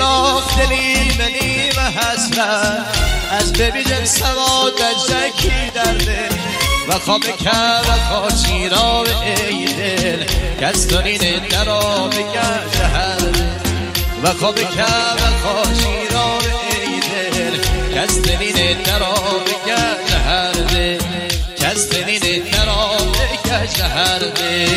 داخلی منی و حسرت از ببیجن سوادت زکی درده و خواب که و خاشی را ای دل کستانین درا بگرد هرده و خواب که و خاشی را ای دل کستانین درا بگرد هرده کستانین درا بگرد هرده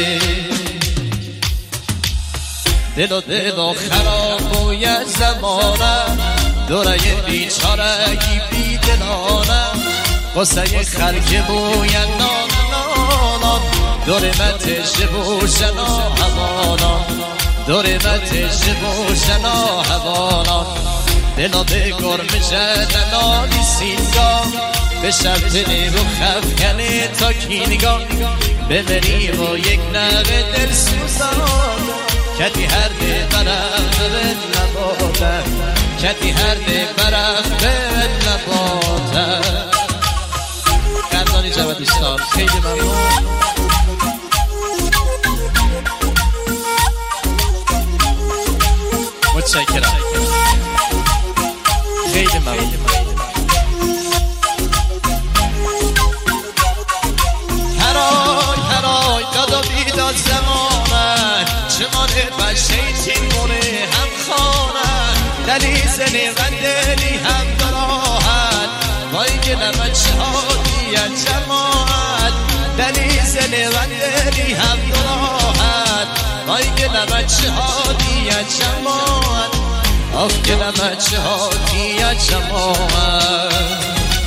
دل و خراب و یه زمانه دوره بیچارگی بی دلانه قصه خرک بوی نان دور متش بوشنا هوانا دور متش بوشنا هوانا دلا به گرم جدنا سینگا به شرطنی و خفکنی تا کینگا ببری و یک نغه دل سوزان کتی هر ده برف به نباته کتی هر ده برف به نباته قدرانی جوادیستان خیلی ممنون متشکرم خیلی ممنون هرای داد و بیداد زمانه چمان بشیتین مونه هم خانه دلی زنی غندلی هم دراحت وای گلم شهادیت جماعت دلی زنی غندلی هم دراحت وای گلم شهادیت جماعت آف گلم شهادیت جماعت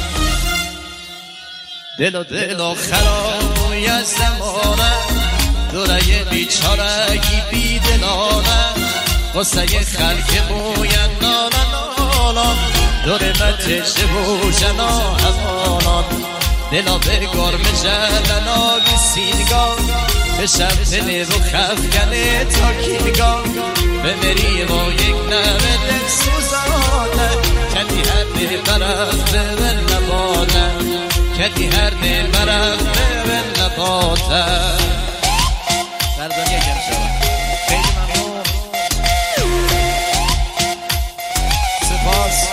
دل و خراب و یه زمانه دوره بیچارگی بی دلانه قصه خلک بوین نانان دوره متش بوشنا هوانان دلا به گرم جلنا بی سینگاه به شمتنی رو خفکنه تا کینگاه بمری و یک نمه دل سوزانه کدی هر ده برف به نباته کدی هر ده برف به نباته در دنیا گم شود خیلی ممنون سپاس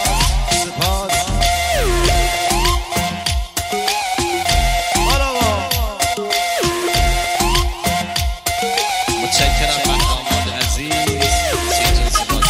متشکرم مهداماد عزیز سپاس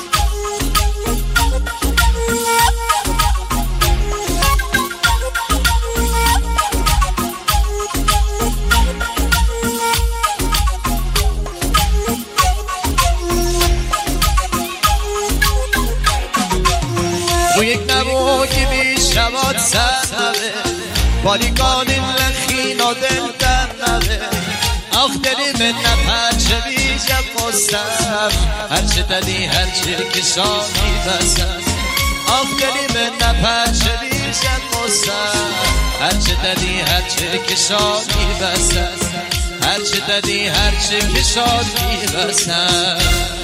رو یک نموی بی شواد سرنوه بالیگان لخین و دل در نوه آخ دلی من نپرچه بیجه قصم هرچه دلی هرچه کشانی بسم آخ دلی من نپرچه بیجه قصم هرچه دلی هرچه کشانی بسم هرچه دلی هرچه کشانی بسم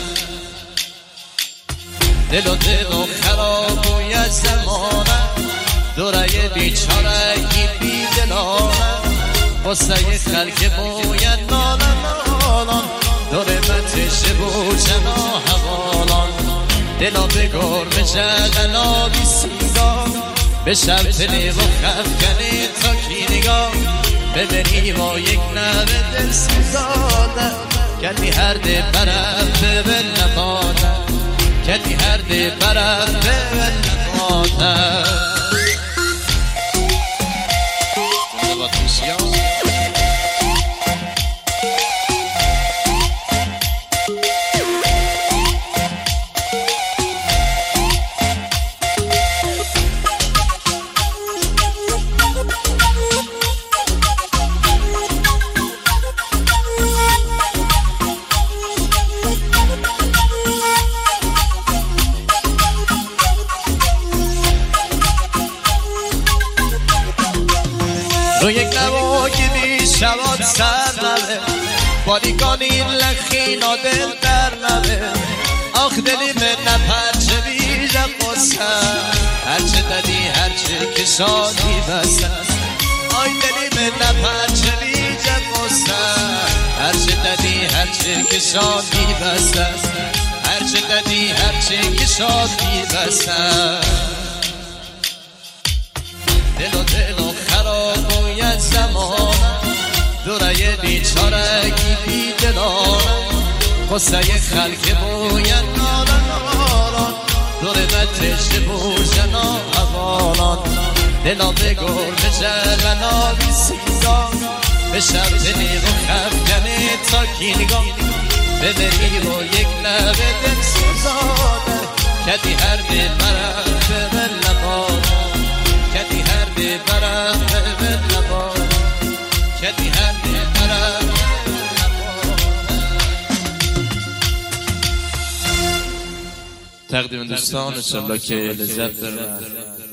دل و خراب و یه زمانه دوره بیچارگی بی دلانه قصه خلک بوین نانان دوره متش بوشنا هوانان دلا به گرم جلنا بی سینگاه به شمتنی و خفکنی تا کینگاه ببری و یک نوه دل سوزانه کدی هر ده برف به نباته کدی هر ده برف به نباته رو یک نواگی بی شواد سر نوه بالیگانی لخین و دل در نوه آخ دلی من نپرچه بیجه قصم هرچه دلی هرچه کشانی بسم آی دلی من نپرچه بیجه قصم هرچه دلی هرچه کشانی بسم هرچه هرچه ددی هرچه که شاد میبسم دل و خرابوی زمانم دوره بیچارگی بی دلانم قصه خلق بوین نالان دور متش بوشن آوالان دلا بگور به جغنا بی سیزان به شب نیغ و خفگنه تا کینگان به دلیل و یک لبه دل سوزانه کدی هر ببرم به لبان کدی هر ببرم به لبان کدی هر ببرم تقدیم دوستان انشالله که لذت برن.